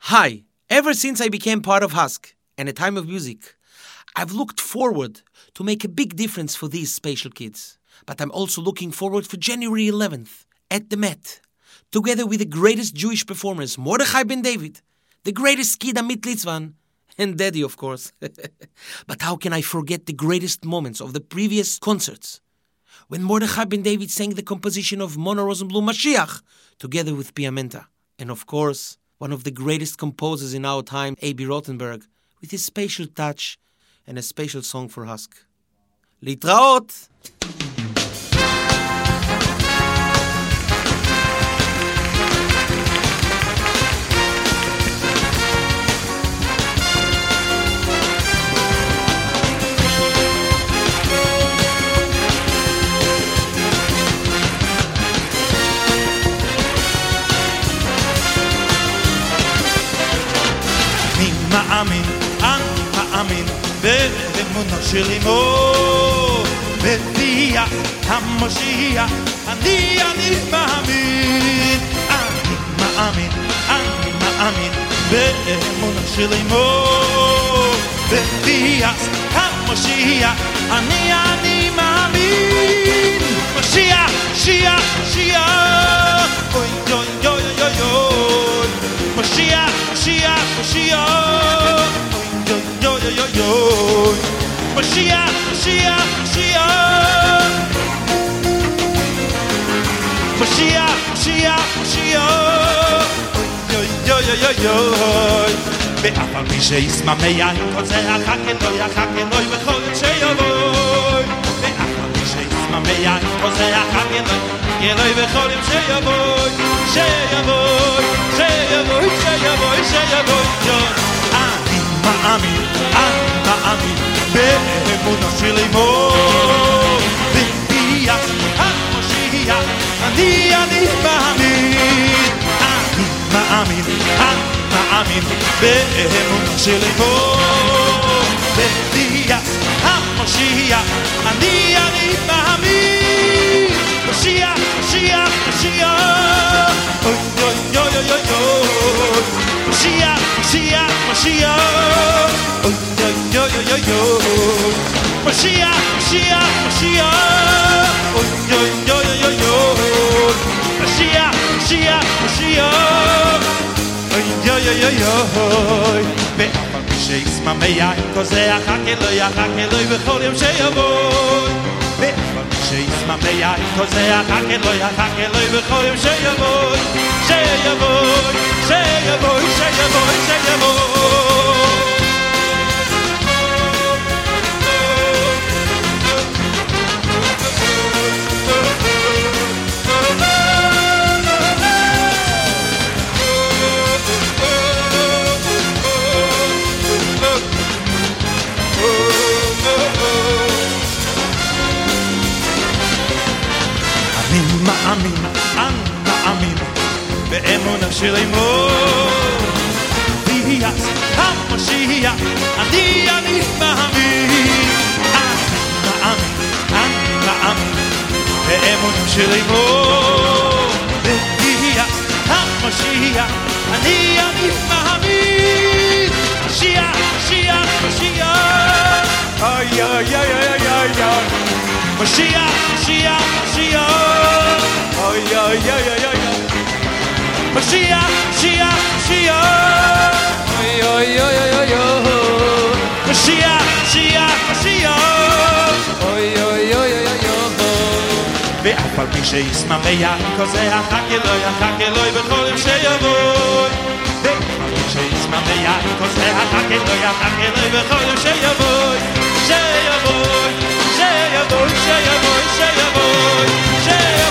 Hi, ever since I became part of Husk and A Time of Music, I've looked forward to make a big difference for these special kids. But I'm also looking forward for January 11th at the Met, together with the greatest Jewish performers, Mordechai Ben David, the greatest kid Amit Litzvan, and Daddy, of course. But how can I forget the greatest moments of the previous concerts? When Mordechai Ben David sang the composition of Mona Rosenblum Mashiach, together with Pia Menta. And of course, one of the greatest composers in our time, A.B. Rothenberg, with his special touch and a special song for Husk. Litraot! מאמין באמונה שלי בביאת המשיח אני מאמין באמונה שלי בביאת המשיח אני מאמין משיח אוי אוי אוי אוי אוי משיח yo yo yo yo Mashiach Mashiach Mashiach Mashiach Mashiach Mashiach yo yo yo yo yo ואף על פי שישמע יין קוצח הכלוי בכל שיבוא ואף על פי שישמע יין קוצח הכלוי בכל שיבוא מאמין באמונה שלי בביאת המשיח אני מאמין באמונה שלי בביאת המשיח אני מאמין משיח אוי אוי אוי אוי אוי משיח oy yo yo yo yo Mashiach oy yo yo yo yo Mashiach oy yo yo yo yo ואף על פי שישמע מיין קוזח הכלוי בכל יום שיבוא ואף על פי שישמע מיין קוזח הכלוי בכל יום שיבוא מאמין באמונה שלי בביאת המשיח אני מאמין באמונה שלי בביאת המשיח אני מאמין משיח אוי אוי אוי אוי אוי משיח oy oy oy oy oy Mashiach oy oy oy oy oy Mashiach oy oy oy oy oy ואף על פי שישמע מיין קוזח הכלוי בכל יום שיבוא ואף על פי שישמע מיין קוזח הכלוי בכל יום שיבוא